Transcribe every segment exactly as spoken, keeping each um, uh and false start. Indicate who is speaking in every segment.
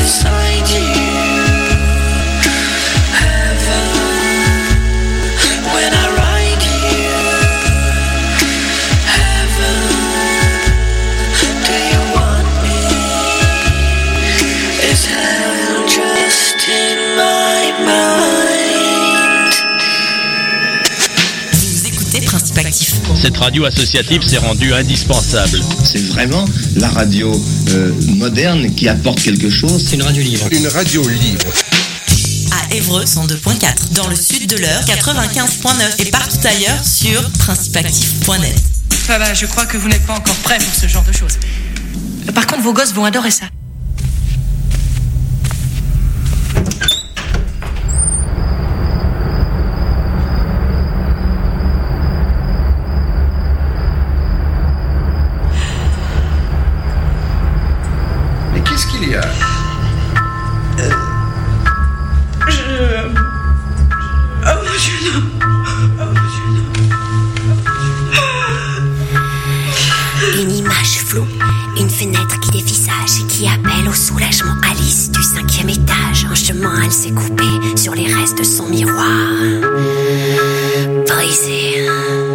Speaker 1: beside you. Heaven, when I ride you. Heaven, do you want me? Is hell just in my mind?
Speaker 2: Vous écoutez Principe Actif.
Speaker 3: Cette radio associative s'est rendue indispensable.
Speaker 4: C'est vraiment la radio euh, moderne qui apporte quelque chose.
Speaker 5: C'est une radio libre.
Speaker 6: Une radio libre.
Speaker 2: À Évreux, cent deux virgule quatre. Dans le sud de l'Eure, quatre-vingt-quinze virgule neuf. Et partout ailleurs sur principe actif point net.
Speaker 7: Ah bah, je crois que vous n'êtes pas encore prêts pour ce genre de choses. Par contre, vos gosses vont adorer ça.
Speaker 6: Mais qu'est-ce qu'il y a ?
Speaker 8: Une image floue, une fenêtre qui dévisage et qui appelle au soulagement Alice du cinquième étage. En chemin, elle s'est coupée sur les restes de son miroir brisé.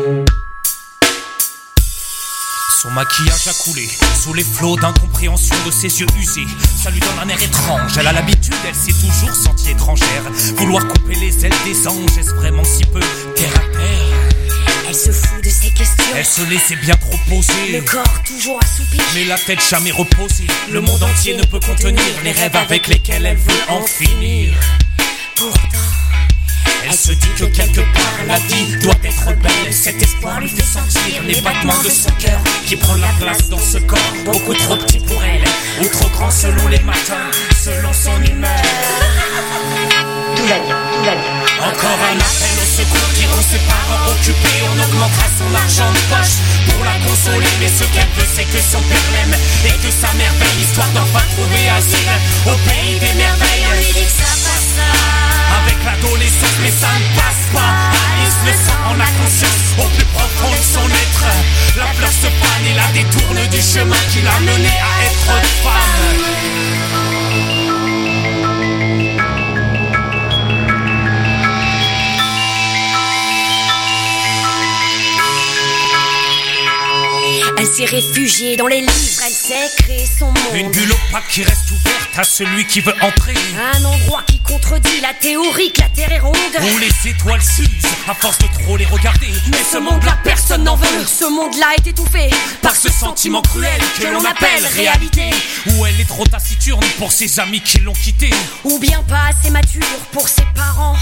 Speaker 9: Son maquillage a coulé sous les flots d'incompréhension de ses yeux usés. Ça lui donne un air étrange. Elle a l'habitude, elle s'est toujours sentie étrangère. Vouloir couper les ailes des anges, est-ce vraiment si peu terre à terre?
Speaker 8: Elle se fout de ses questions.
Speaker 9: Elle se laissait bien trop poser.
Speaker 8: Le corps toujours assoupi.
Speaker 9: Mais la tête jamais reposée. Le monde entier ne peut contenir les rêves avec lesquels elle veut en finir.
Speaker 8: Pourtant,
Speaker 9: elle se dit que quelque part la vie doit être belle. Cet espoir lui fait sentir les battements de son cœur qui prend la place dans ce corps beaucoup trop petit pour elle, ou trop grand selon les matins, selon son humeur.
Speaker 8: tout va bien, tout va bien.
Speaker 9: Encore un appel au secours, diront ses parents occupés. On augmentera son argent de poche pour la consoler. Mais ce qu'elle veut, c'est que son père l'aime et que sa mère veille, histoire d'enfin trouver asile au pays des merveilles.
Speaker 8: On lui dit que ça passera
Speaker 9: avec l'adolescence, mais ça ne passe pas. Alice le sent en a conscience au plus profond de son être. La fleur se fane et la détourne du chemin qui l'a menée à être femme.
Speaker 8: Elle s'est réfugiée dans les livres, elle s'est créée son monde.
Speaker 9: Une bulle opaque qui reste ouverte à celui qui veut entrer.
Speaker 8: Un endroit qui contredit la théorie que la terre est ronde.
Speaker 9: Où les étoiles s'usent à force de trop les regarder.
Speaker 8: Mais ce monde-là, personne n'en veut. Ce monde-là est étouffé
Speaker 9: par ce sentiment cruel que l'on appelle réalité. Où elle est trop taciturne pour ses amis qui l'ont quittée.
Speaker 8: Ou bien pas assez mature pour ses parents,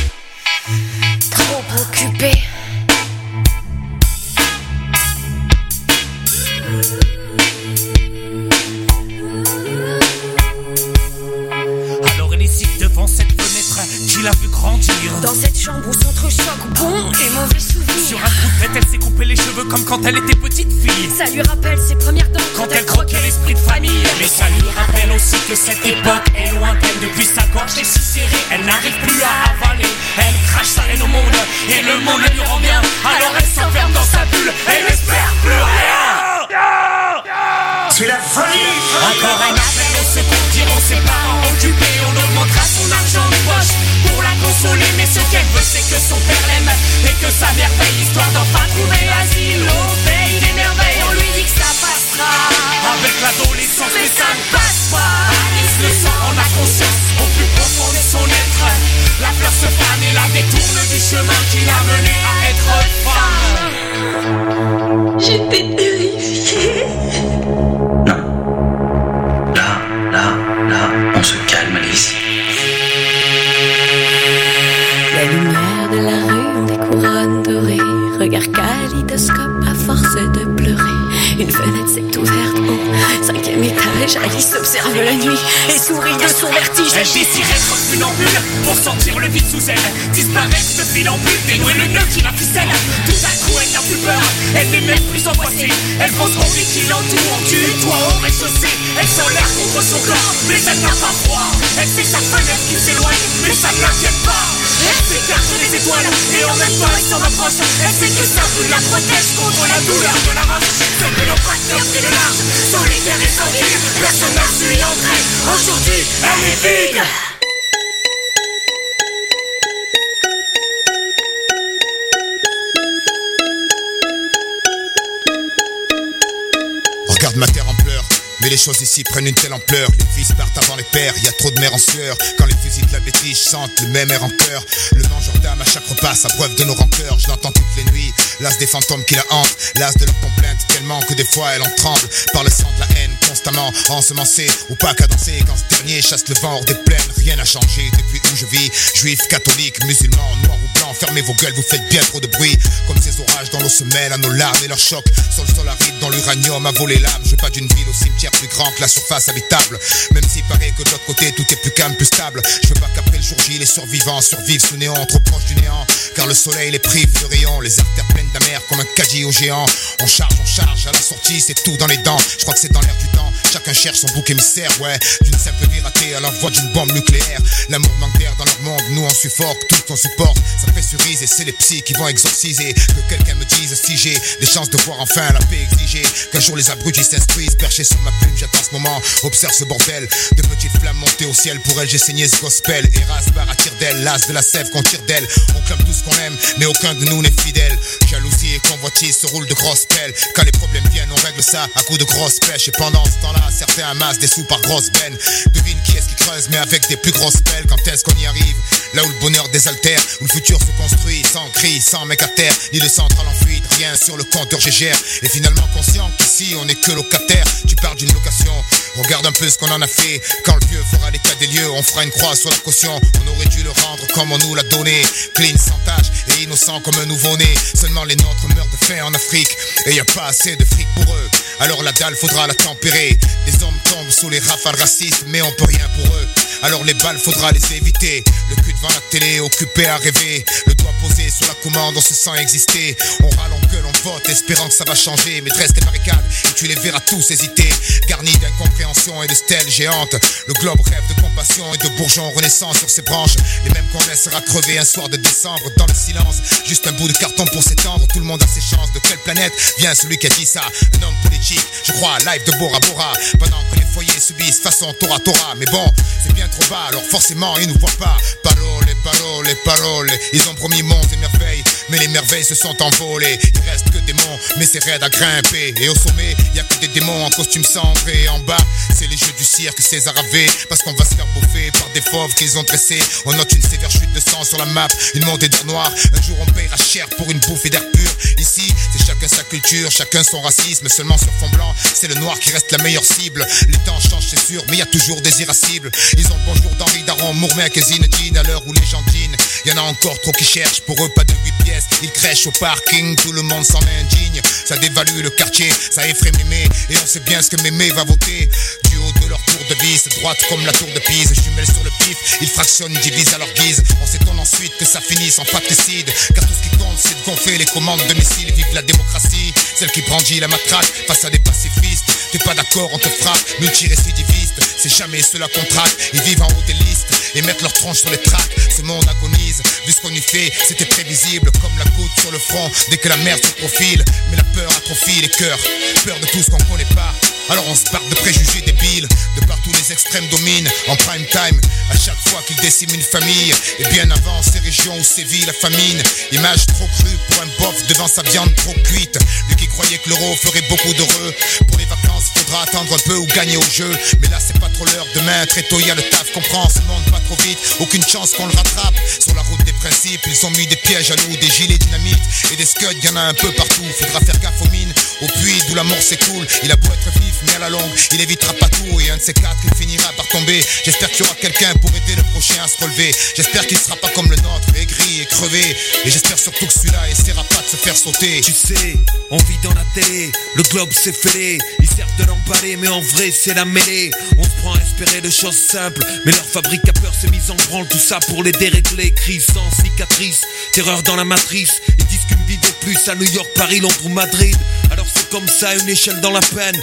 Speaker 8: trop occupés.
Speaker 9: Alors elle hésite devant cette fenêtre qui l'a vu grandir.
Speaker 8: Dans cette chambre où s'entrechoquent bons et mauvais souvenirs.
Speaker 9: Sur un coup de tête, elle s'est coupé les cheveux comme quand elle était petite fille.
Speaker 8: Ça lui rappelle ses premières dents
Speaker 9: quand, quand elle croquait l'esprit de famille. Mais ça lui rappelle aussi que cette époque est lointaine. Depuis sa gorge est si serrée, elle n'arrive plus à avaler. Elle crache sa haine au monde et le monde lui rend bien. Alors elle s'enferme dans sa bulle et n'espère plus rien.
Speaker 1: C'est la folie.
Speaker 9: Encore un appel au secours, diront ses parents occupés. On augmentera son argent de poche pour la consoler. Mais ce qu'elle veut, c'est que son père l'aime et que sa mère paye, histoire d'enfin trouver asile au pays des merveilles. On lui dit que ça passera avec l'adolescence, mais ça ne passe pas. Alice le sent, en a conscience au plus profond de son être. La fleur se fane et la détourne du chemin qui l'a menée à être femme.
Speaker 8: J'étais terrifiée.
Speaker 4: Non. Là, là, là, on se calme, Alice.
Speaker 8: La lumière de la rue ont des couronnes dorées. Regard kaléidoscope à force de pleurer. Une fenêtre s'est ouverte au cinquième étage. Alice observe la nuit et sourit de son vertige.
Speaker 9: Elle désire être funambule pour sentir le vide sous elle. Disparaître ce funambule, dénouer le nœud qui la ficelle. Tout à coup elle n'a plus peur, elle n'est même plus angoissée. Elle pense qu'on vit qui l'entoure, du toit au rez-de-chaussée. Elle sent l'air contre son corps, mais elle n'a pas froid. Elle sait sa fenêtre qui s'éloigne, mais ça ne l'inquiète pas. Elle s'écarte des étoiles, et en même temps elle s'en approche. Elle sait que ça vous la protège contre la douleur de la rage. C'est que nos facteurs pris le large, solitaire et tranquille. Personne n'a su y entrer, aujourd'hui elle est vide.
Speaker 5: Regarde ma terre en pleurs, mais les choses ici prennent une telle ampleur. Les fils partent avant les pères, y a trop de mères en sueur. Quand les fusils de la bêtise chantent le même air en cœur, le mangeur d'âme à chaque repas s'abreuve de nos rancœurs. Je l'entends toutes les nuits, l'as des fantômes qui la hantent, l'as de leurs complaintes tellement que des fois elle en tremble. Par le sang de la haine constamment ensemencé, ou pas cadencé. Quand ce dernier chasse le vent hors des plaines, rien n'a changé depuis où je vis. Juifs, catholiques, musulmans, noirs ou blancs, fermez vos gueules, vous faites bien trop de bruit. Comme ces orages dans l'eau se mêlent à nos larmes et leurs chocs. Sur le sol aride dans l'uranium a volé l'âme. Je veux pas d'une ville au cimetière plus grand que la surface habitable. Même s'il paraît que de l'autre côté tout est plus calme, plus stable. Je veux pas qu'après le jour J les survivants survivent sous néant, trop proche du néant. Car le soleil les prive de rayons, les artères pleines d'amers comme un caddie au géant. On charge, on charge, à la sortie c'est tout dans les dents. Je crois que c'est dans l'air du temps, chacun cherche son bouc émissaire. Ouais, d'une simple vie ratée à l'envoi d'une bombe nucléaire. L'amour manque d'air dans leur monde, nous on suffoque, tout on supporte. Ça pressurise et c'est les psys qui vont exorciser. Que quelqu'un me dise si j'ai des chances de voir enfin la paix exigée. Qu'un jour les abrutis s'instruisent, perchés sur ma plume, j'attends ce moment. Observe ce bordel, de petites flammes montées au ciel. Pour elle j'ai saigné ce gospel. Eras barre à tire d'elle, l'as de la sève qu'on tire d'elle. On clame tout ce qu'on aime, mais aucun de nous n'est fidèle. Jalousie et convoitise se roulent de grosses pelles. Quand les problèmes viennent, on règle ça à coups de grosses pêches. Et pendant ce temps-là, certains amassent des sous par grosses bennes. Devine qui est-ce qui creuse, mais avec des plus grosses pelles. Quand est-ce qu'on y arrive? Là où le bonheur désaltère, où le futur se construit, sans cri, sans mec à terre, ni de centrale en fuite, rien sur le compteur G G R. Et finalement conscient qu'ici on est que locataire. Tu parles d'une location, regarde un peu ce qu'on en a fait. Quand le vieux fera l'état des lieux, on fera une croix sur la caution. On aurait dû le rendre comme on nous l'a donné, clean, sans tâche et innocent comme un nouveau-né. Seulement les nôtres meurent de faim en Afrique, et y a pas assez de fric pour eux. Alors la dalle faudra la tempérer. Des hommes tombent sous les rafales racistes, mais on peut rien pour eux. Alors les balles faudra les éviter. Le cul devant la télé, occupé à rêver. Le doigt posé sur la commande, on se sent exister. On râle, on gueule, on vote, espérant que ça va changer. Mais dresse tes barricades et tu les verras tous hésiter. Garnis d'incompréhension et de stèles géantes. Le globe rêve de compassion et de bourgeons renaissants sur ses branches. Les mêmes qu'on laissera crever un soir de décembre dans le silence. Juste un bout de carton pour s'étendre. Tout le monde a ses chances. De quelle planète vient celui qui a dit ça? Un homme politique, je crois, live de Bora Bora. Pendant que les foyers subissent façon Tora Tora. Mais bon, c'est bien trop bas, alors forcément ils nous voient pas. Parole, parole, parole. Ils ont promis monts et merveilles, mais les merveilles se sont envolées. Il reste que des monts, mais c'est raide à grimper. Et au sommet, y a que des démons en costume sombre. Et en bas, c'est les jeux du cirque César Ave. Parce qu'on va se faire bouffer par des fauves qu'ils ont dressés. On note une sévère chute de sang sur la map, une montée d'air noir. Un jour on payera cher pour une bouffée d'air pur. Ici, c'est chacun sa culture, chacun son racisme. Seulement sur fond blanc, c'est le noir qui reste la meilleure cible. Les temps changent, c'est sûr, mais y a toujours des irascibles. Ils ont le bonjour d'Henri Daron, Mourmec et Zinedine. À l'heure où les gens dînent, y en a encore trop qui cherchent. Pour eux, pas de huit pièces, ils crèchent au parking. Tout le monde s'en indigne, ça dévalue le quartier, ça effraie Mémé. Et on sait bien ce que Mémé va voter. Du haut de leur tour de vis, droite comme la tour de Pise. Jumelles sur le pif, ils fractionnent, divisent à leur guise. On s'étonne ensuite que ça finisse en patricide. Car tout ce qui compte, c'est de gonfler les commandes de missiles. Vive la démocratie, celle qui brandit la matraque face à des pacifistes. T'es pas d'accord, on te frappe, multirécidiviste. C'est jamais cela qu'on traque, ils vivent en haut des listes et mettent leur tronche sur les tracts. Ce monde agonise, vu ce qu'on y fait, c'était prévisible. Comme la goutte sur le front, dès que la merde se profile. Mais la peur atrophie les cœurs, peur de tout ce qu'on connaît pas. Alors on se part de préjugés débiles. De partout les extrêmes dominent, en prime time. À chaque fois qu'ils déciment une famille. Et bien avant ces régions où sévit la famine. Image trop crue pour un bof devant sa viande trop cuite. Lui qui croyait que l'euro ferait beaucoup d'heureux. Pour les vacances faudra attendre un peu ou gagner au jeu. Mais là c'est pas trop l'heure, demain très tôt y'a le taf. Comprends, ce monde pas trop vite, aucune chance qu'on le rattrape. Sur la route des principes, ils ont mis des pièges à nous. Des gilets dynamite et des scuds, y'en a un peu partout. Faudra faire gaffe aux mines, au puits d'où la mort s'écoule. Il a beau être vif mais à la longue, il évitera pas tout. Et un de ces quatre, il finira par tomber. J'espère qu'il y aura quelqu'un pour aider le prochain à se relever. J'espère qu'il sera pas comme le nôtre, aigri et crevé. Et j'espère surtout que celui-là essaiera pas de se faire sauter.
Speaker 10: Tu sais, on vit dans la télé, le globe s'est fêlé. Ils servent de l'emballer mais en vrai c'est la mêlée. On se prend à espérer de choses simples, mais leur fabrique à peur s'est mise en branle. Tout ça pour les dérégler, crise sans cicatrice. Terreur dans la matrice, ils disent qu'une vie de plus à New York, Paris, Londres ou Madrid. Alors c'est comme ça, une échelle dans la peine. On aime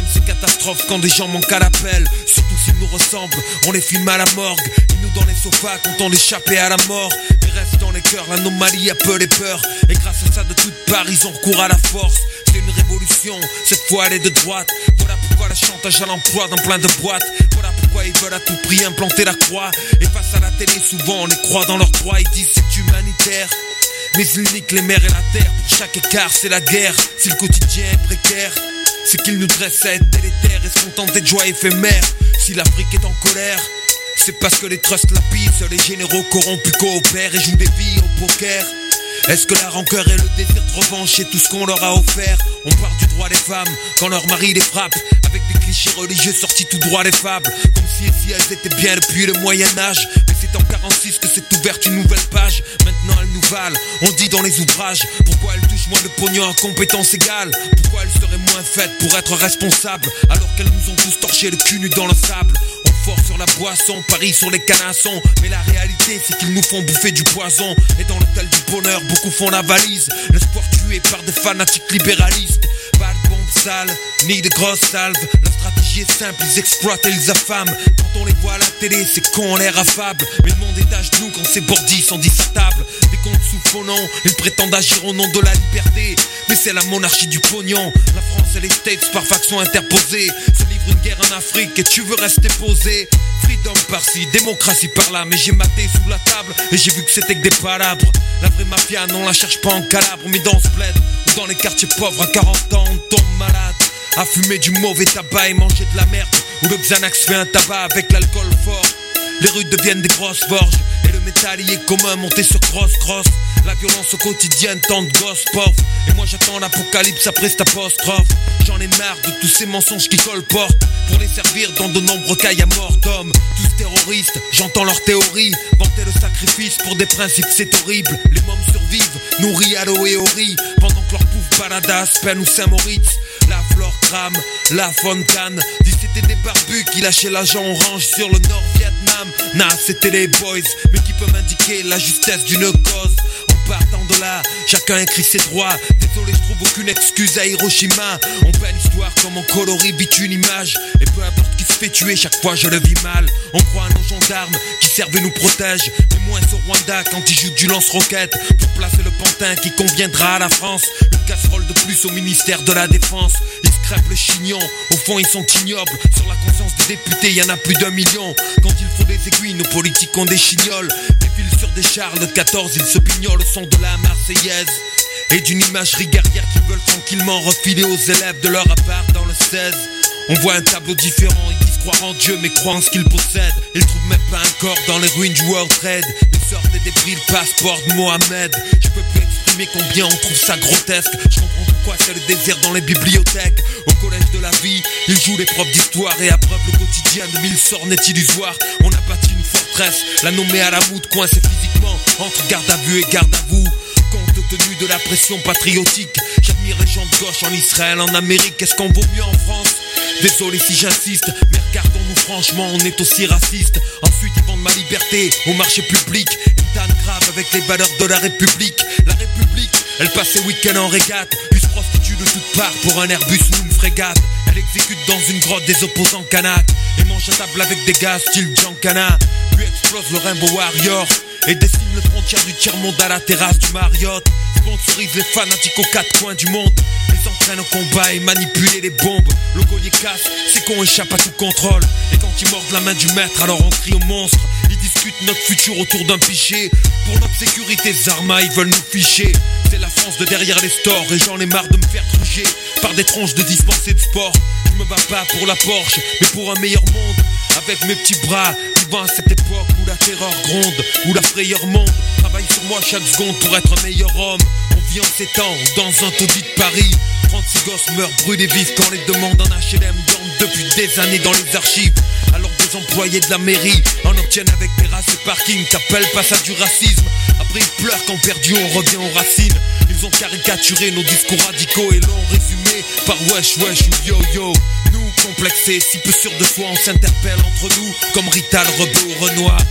Speaker 10: c'est catastrophe quand des gens manquent à l'appel. Surtout s'ils nous ressemblent, on les filme à la morgue. Ils nous dans les sofas quand on échappé à la mort. Mais reste dans les cœurs, l'anomalie a peu les peurs. Et grâce à ça de toutes parts, ils ont recours à la force. C'est une révolution, cette fois elle est de droite. Voilà pourquoi le chantage à l'emploi dans plein de boîtes. Voilà pourquoi ils veulent à tout prix implanter la croix. Et face à la télé, souvent on les croit dans leurs droits. Ils disent c'est humanitaire, mais ils niquent les mers et la terre. Pour chaque écart c'est la guerre. Si le quotidien est précaire, c'est qu'ils nous dressent à être délétères et se contenter de joie éphémère. Si l'Afrique est en colère, c'est parce que les trusts lapident, les généraux corrompus coopèrent et jouent des vies au poker. Est-ce que la rancœur et le désir de revanche est tout ce qu'on leur a offert? On parle du droit des femmes quand leur mari les frappe, avec des clichés religieux sortis tout droit des fables. Comme si et si elles étaient bien depuis le Moyen-Âge. Mais c'est en quarante-six que s'est ouverte une nouvelle page. Maintenant elles nous valent, on dit dans les ouvrages. Pourquoi elles touchent moins de pognon à compétences égales? Pourquoi elles seraient moins faites pour être responsables, alors qu'elles nous ont tous torché le cul nu dans le sable? Fort sur la boisson, paris sur les canassons. Mais la réalité c'est qu'ils nous font bouffer du poison. Et dans l'hôtel du bonheur, beaucoup font la valise. L'espoir tué par des fanatiques libéralistes. Pas de bombes sales, ni de grosses salves. La stratégie est simple, ils exploitent et ils affament. Quand on les voit à la télé, c'est con, on l'air affable. Mais le monde est à genoux quand ces bordis sont dissertables. Des comptes sous faux nom, ils prétendent agir au nom de la liberté. Mais c'est la monarchie du pognon. La France et les States par faction interposée se livrent une guerre en Afrique et tu veux rester posé. Freedom par-ci, démocratie par-là. Mais j'ai maté sous la table et j'ai vu que c'était que des palabres. La vraie mafia, non, on la cherche pas en Calabre, mais dans ce bled ou dans les quartiers pauvres. À quarante ans, on tombe malade à fumer du mauvais tabac et manger de la merde. Où le Xanax fait un tabac avec l'alcool fort. Les rues deviennent des grosses forges et le métal y est commun, monté sur cross-cross. La violence au quotidien, tant de gosses pauvres. Et moi j'attends l'apocalypse après cette apostrophe. J'en ai marre de tous ces mensonges qui colportent pour les servir dans de nombreux cailles à mort d'hommes. Tous terroristes, j'entends leurs théories. Vanter le sacrifice pour des principes, c'est horrible. Les mômes survivent, nourris à l'eau et au riz, pendant que leur pouf balade à Aspen ou Saint-Moritz. La flore crame, la faune canne. Dis c'était des barbus qui lâchaient l'agent orange sur le Nord-Vietnam. Nah, c'était les boys, mais qui peut m'indiquer la justesse d'une cause? En partant de là, chacun écrit ses droits. Désolé, je trouve aucune excuse à Hiroshima. On peint l'histoire comme on colorie vite une image. Et peu importe qui se fait tuer, chaque fois je le vis mal. On croit à nos gendarmes qui servent et nous protègent, mais moins au Rwanda quand ils jouent du lance-roquette pour placer le pantin qui conviendra à la France. Une casserole de plus au ministère de la Défense. Ils se crêpent le chignon, au fond ils sont ignobles. Sur la conscience des députés, y en a plus d'un million. Quand il faut des aiguilles, nos politiques ont des chignoles. Défilent sur des chars, le quatorze, ils se pignolent au son de la Marseillaise et d'une imagerie guerrière qui veulent tranquillement refiler aux élèves de leur appart dans le seize. On voit un tableau différent, ils disent croire en Dieu mais croient en ce qu'ils possèdent. Ils trouvent même pas un corps dans les ruines du World Trade. Ils sortent des débris, le passeport de Mohamed. Je peux plus exprimer combien on trouve ça grotesque. Je comprends pourquoi c'est le désert dans les bibliothèques. Au collège de la vie, ils jouent les profs d'histoire et abreuvent le quotidien de mille sorts net illusoires. On a bâti une forteresse, la nommée à la moute, coincée physiquement entre garde à vue et garde à vous. Compte tenu de la pression patriotique, j'admire les gens de gauche en Israël, en Amérique. Est-ce qu'on vaut mieux en France? Désolé si j'insiste, mais regardons-nous franchement, on est aussi raciste. Ensuite ils vendent ma liberté au marché public. Une tanne grave avec les valeurs de la République. La République, elle passe ses week-ends en régate, puis se prostitue de toutes parts pour un Airbus ou une frégate. Elle exécute dans une grotte des opposants canaques et mange à table avec des gars style Giancana. Puis explose le Rainbow Warrior et dessine les frontières du tiers-monde à la terrasse du Marriott. Sponsorise les fanatiques aux quatre coins du monde, les entraîne au combat et manipuler les bombes. Le collier casse, c'est qu'on échappe à tout contrôle. Et quand ils mordent la main du maître, alors on crie au monstre. Ils discutent notre futur autour d'un pichet. Pour notre sécurité, Zarma, ils veulent nous ficher. C'est la France de derrière les stores et j'en ai marre de me faire truger par des tronches de dispensés de sport. Je me bats pas pour la Porsche, mais pour un meilleur monde. Avec mes petits bras, vivant à cette époque où la terreur gronde, où la frayeur monte. Travaille sur moi chaque seconde pour être un meilleur homme. On vit en ces temps dans un taudis de Paris. trente-six gosses meurent brûlés vifs quand les demandes en H L M dorment depuis des années dans les archives. Alors des employés de la mairie en obtiennent avec terrasse et parking. T'appelles pas ça du racisme? Après ils pleurent quand perdu on revient aux racines. Ils ont caricaturé nos discours radicaux et l'ont résumé par wesh wesh ou yo yo. Nous complexés, si peu sûrs de soi, on s'interpelle entre nous comme Rital, Rebeu ou Renoir. Chaque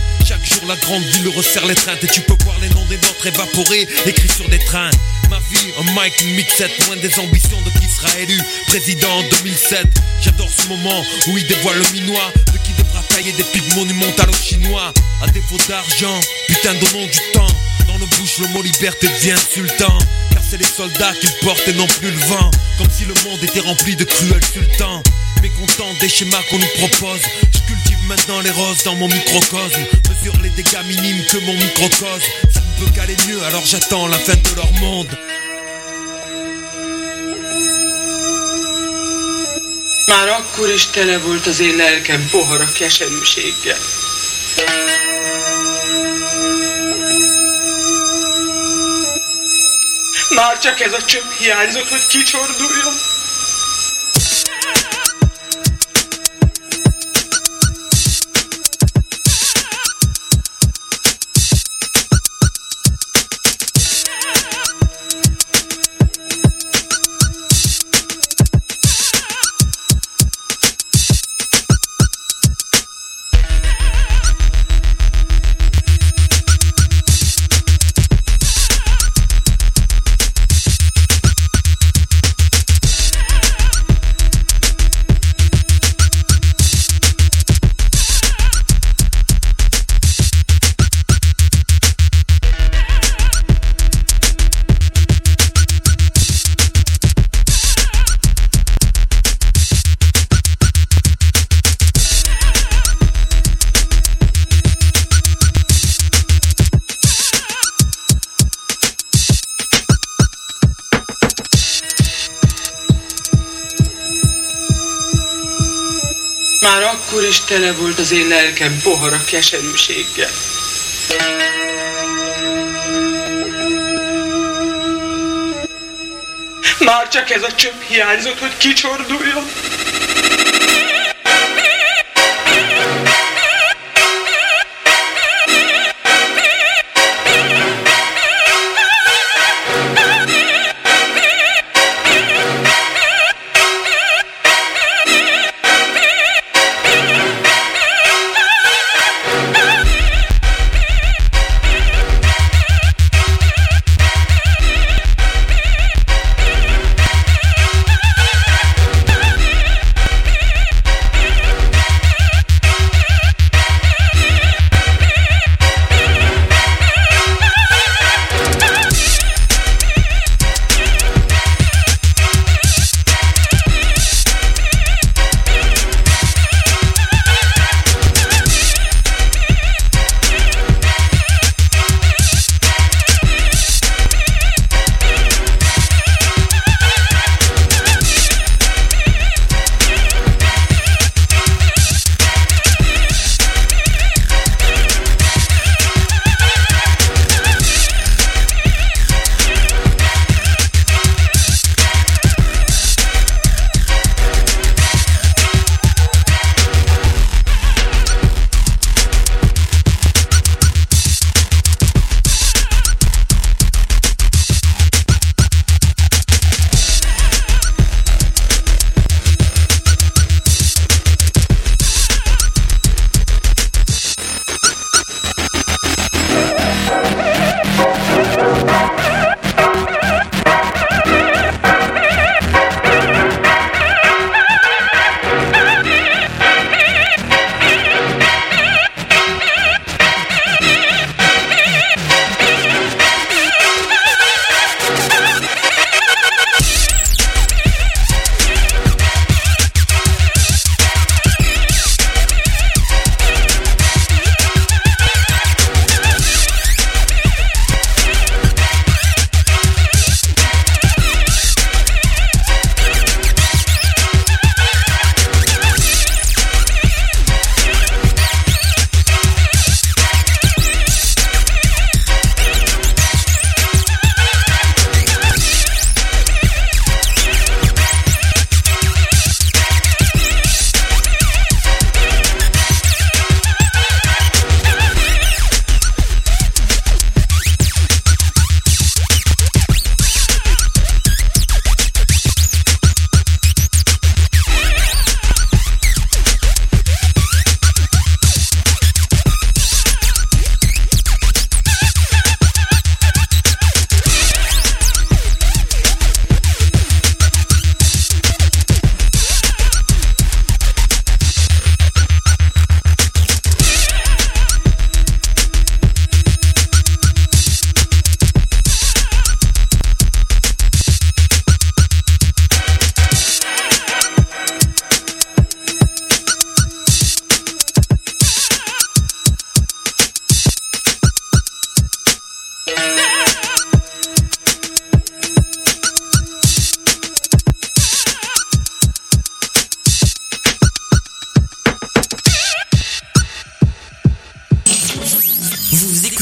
Speaker 10: jour la grande ville resserre les trains et tu peux voir les noms des nôtres évaporés, écrits sur des trains. Ma vie, un mic, une mixette, loin des ambitions de qui sera élu président en deux mille sept. J'adore ce moment où il dévoile le minois de qui devra tailler des pipes monumentales aux chinois. À défaut d'argent, putain donnons du temps. Dans nos bouches le mot liberté devient insultant, car c'est les soldats qui le portent et non plus le vent. Comme si le monde était rempli de cruels sultans. Mécontent des schémas qu'on nous propose, je cultive maintenant les roses dans mon microcosme. Mesure les dégâts minimes que mon microcosme. Ça ne peut qu'aller mieux, alors j'attends la fin de leur monde.
Speaker 11: Már akkor is tele volt az én lelkem pohara keserűséggel. Már csak ez a csöpp hiányzott, hogy kicsorduljon. Már akkor is tele volt az én lelkem pohara keserűséggel. Már csak ez a csöpp hiányzott, hogy kicsorduljon.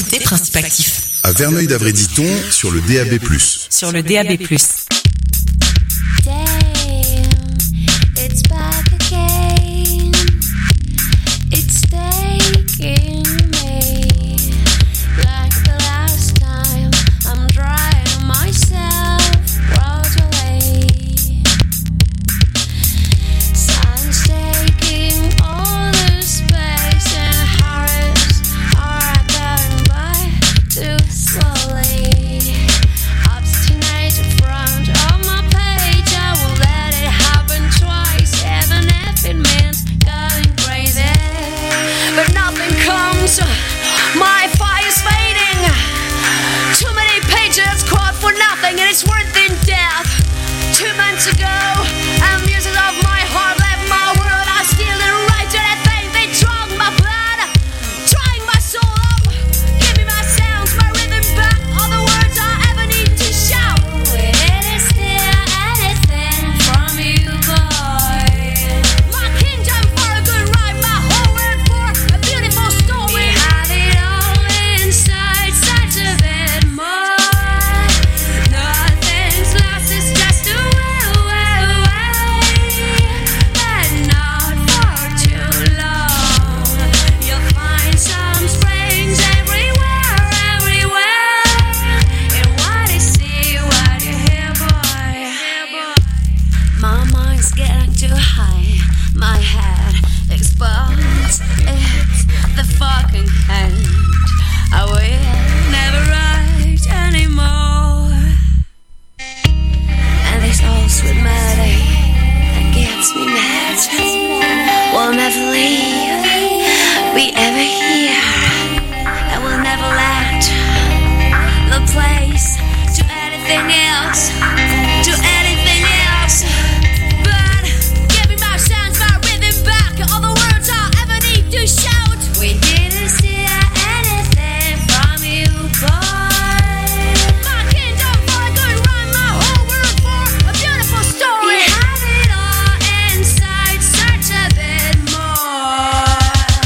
Speaker 2: écoutez Principe Actif.
Speaker 12: À Verneuil-d'Avray-Diton sur le D A B plus.
Speaker 2: Sur le D A B plus.
Speaker 8: It's back again. It's taking me like the last time. I'm drying myself right away. Sun's taking all the space and hours are going by too slowly. Obstinate in front of my page, I will let it happen twice, even if it means going crazy. But nothing comes, my fire's fading. Too many pages caught for nothing, and it's worth in death. Two months ago, and music of my heart left my world. I still didn't write to that thing. They drunk my blood, drying my soul up. Give me my sounds, my rhythm back. All the words I ever need to shout. It is still anything from you, boy. My kingdom for a good ride, my whole world for a beautiful story. We have it all inside, such a bit more. Nothing's lost, it's just a way, way, way. But not for too long. You'll find some springs everywhere, everywhere. And what you see, what you hear, boy. My mind's getting too high. My head explodes. It's the fucking end. I will never write anymore. And this old sweet melody that gets me mad will never leave me